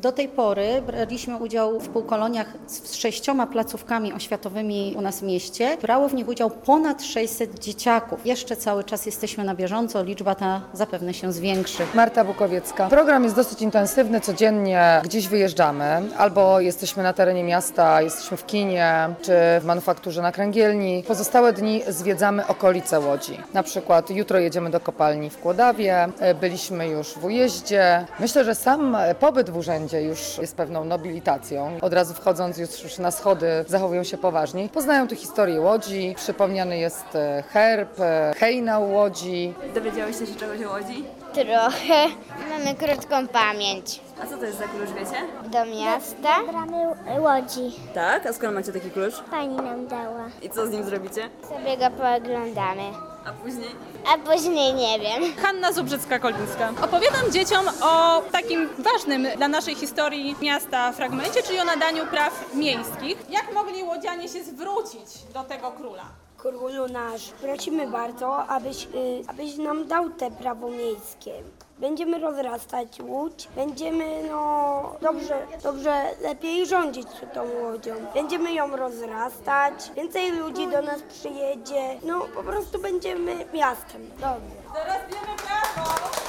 Do tej pory braliśmy udział w półkoloniach z 6 placówkami oświatowymi u nas w mieście. Brało w nich udział ponad 600 dzieciaków. Jeszcze cały czas jesteśmy na bieżąco, liczba ta zapewne się zwiększy. Marta Bukowiecka. Program jest dosyć intensywny, codziennie gdzieś wyjeżdżamy, albo jesteśmy na terenie miasta, jesteśmy w kinie, czy w manufakturze na Kręgielni. Pozostałe dni zwiedzamy okolice Łodzi. Na przykład jutro jedziemy do kopalni w Kłodawie, byliśmy już w Ujeździe. Myślę, że sam pobyt w urzędzie już jest pewną nobilitacją. Od razu wchodząc już na schody zachowują się poważniej. Poznają tu historię Łodzi, przypomniany jest herb, hejna Łodzi. Dowiedziałyście się czegoś o Łodzi? Trochę. Mamy krótką pamięć. A co to jest za klucz, wiecie? Do miasta. Bramy Łodzi. Tak? A skąd macie taki klucz? Pani nam dała. I co z nim zrobicie? Sobie go pooglądamy. A później? A później nie wiem. Hanna Zubrzycka-Kolbińska. Opowiadam dzieciom o takim ważnym dla naszej historii miasta fragmencie, czyli o nadaniu praw miejskich. Jak mogli łodzianie się zwrócić do tego króla? Królu nasz, prosimy bardzo, abyś nam dał te prawo miejskie. Będziemy rozrastać Łódź, będziemy dobrze, lepiej rządzić tą Łodzią. Będziemy ją rozrastać, więcej ludzi do nas przyjedzie, po prostu będziemy miastem. Dobrze. Teraz wiemy prawo!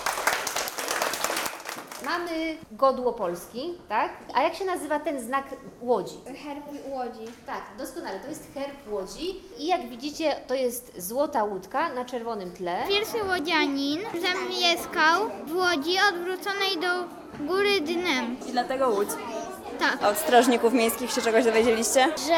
Mamy godło Polski, tak? A jak się nazywa ten znak Łodzi? Herb Łodzi. Tak, doskonale. To jest herb Łodzi i jak widzicie, to jest złota łódka na czerwonym tle. Pierwszy łodzianin zamieszkał w Łodzi odwróconej do góry dnem. I dlatego Łódź. Tak. A od strażników miejskich się czegoś dowiedzieliście? Że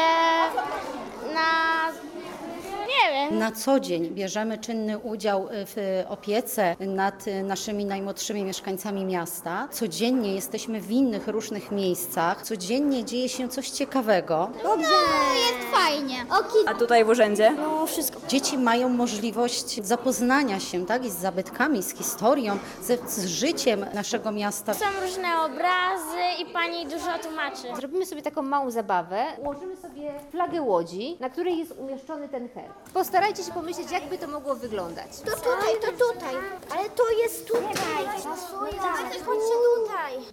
nie wiem. Na co dzień bierzemy czynny udział w opiece nad naszymi najmłodszymi mieszkańcami miasta. Codziennie jesteśmy w innych różnych miejscach. Codziennie dzieje się coś ciekawego. Jest fajnie. A tutaj w urzędzie? Dzieci mają możliwość zapoznania się i z zabytkami, z historią, z życiem naszego miasta. Są różne obrazy i pani dużo tłumaczy. Zrobimy sobie taką małą zabawę. Ułożymy sobie flagę Łodzi, na której jest umieszczony ten herb. Postarajcie się pomyśleć, jakby to mogło wyglądać. To tutaj. Ale to jest tutaj. Pasuje. Chodźcie tutaj.